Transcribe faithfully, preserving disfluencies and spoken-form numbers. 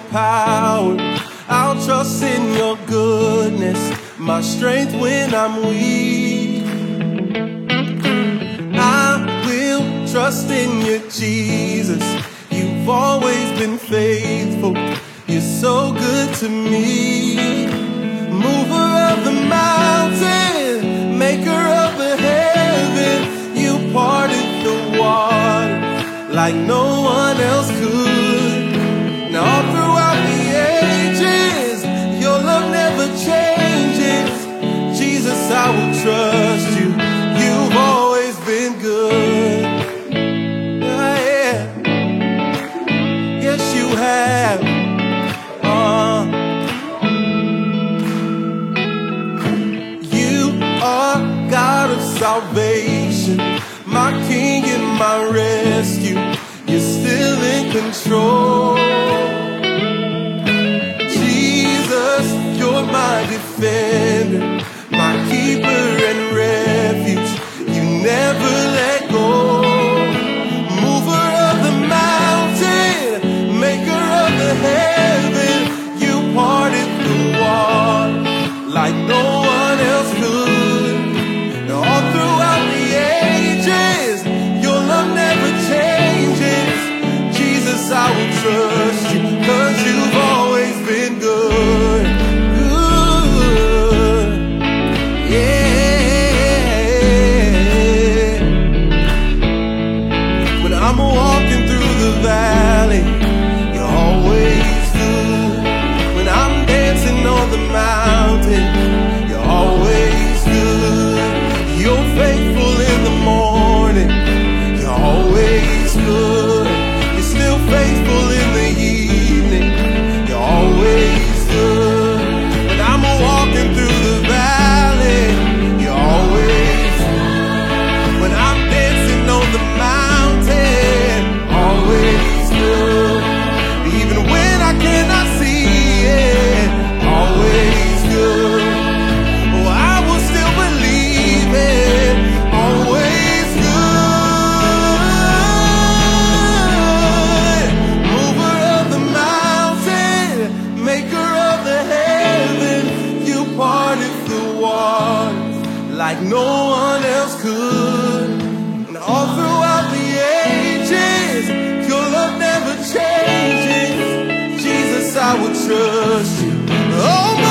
power. I'll trust in your goodness, my strength when I'm weak. I will trust in you, Jesus. You've always been faithful. You're so good to me. Mover of the mountain, maker of the heaven. You parted the water like no one else could. Now all throughout the ages, your love never changes. Jesus, I will trust you. You've always been good. Yeah. Yes, you have. Uh, you are God of salvation, my King and my rescue. You're still in control. Jesus, you're my defender, my keeper and refuge. You never let go. Mover of the mountain, maker of the heaven. You parted the water like no one else could. Now all throughout the ages, your love never changes. Jesus, I will trust you, 'cause you've always been good. Good. Yeah. When I'm walking through the valley, you're always good. When I'm dancing on the mountain, you're always good. You're faithful in the morning, you're always good. You're still faithful in the evening, you're always good. When I'm walking through the valley, you're always good. When I'm dancing on the mountain, always good. Even when I cannot see it, always good. Oh, I will still believe it, always good. Mover of the mountain, maker of the heaven. You parted the waters like no one else could. And all throughout the ages, your love never changes. Jesus, I will trust you. Oh, my